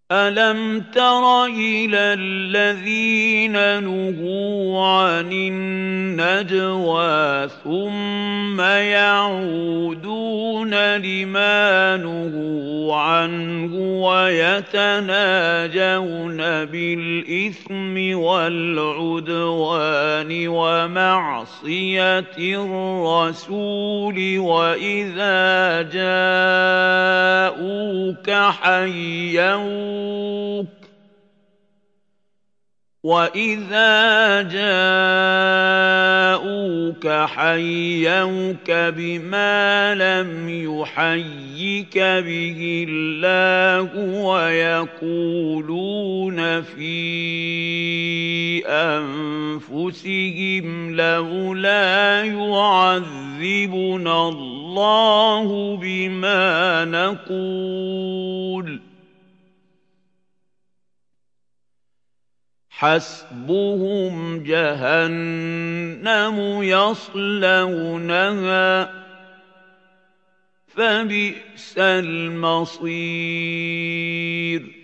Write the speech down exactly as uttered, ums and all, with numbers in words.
أَلَمْ تَرَ إِلَى الَّذِينَ نُهُوا عَنِ النَّجْوَىٰ ثُمَّ يَعُودُونَ لِمَا نُهُوا عَنْهُ وَيَتَنَاجَوْنَ بِالْإِثْمِ وَالْعُدْوَانِ وَمَعْصِيَتِ الرَّسُولِ وَإِذَا جَاءُوكَ حَيَّوْكَ وَإِذَا جَاءُوكَ حَيَّوْكَ بِمَا لَمْ يُحَيِّكَ بِهِ اللَّهُ وَيَقُولُونَ فِي أَنفُسِهِمْ لَوْلَا يُعَذِّبُنَا اللَّهُ بِمَا نَقُولُ حَسْبُهُمْ جَهَنَّمُ يَصْلَوْنَهَا فَبِئْسَ الْمَصِيرُ